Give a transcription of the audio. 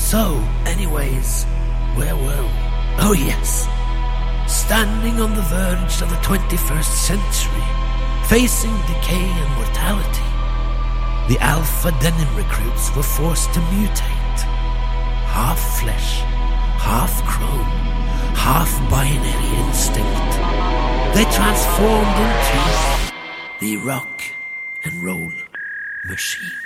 So, anyways, where were we? Oh yes, standing on the verge of the 21st century, facing decay and mortality, the Alpha Denim recruits were forced to mutate. Half flesh, half chrome, half binary instinct. They transformed into the rock and roll machine.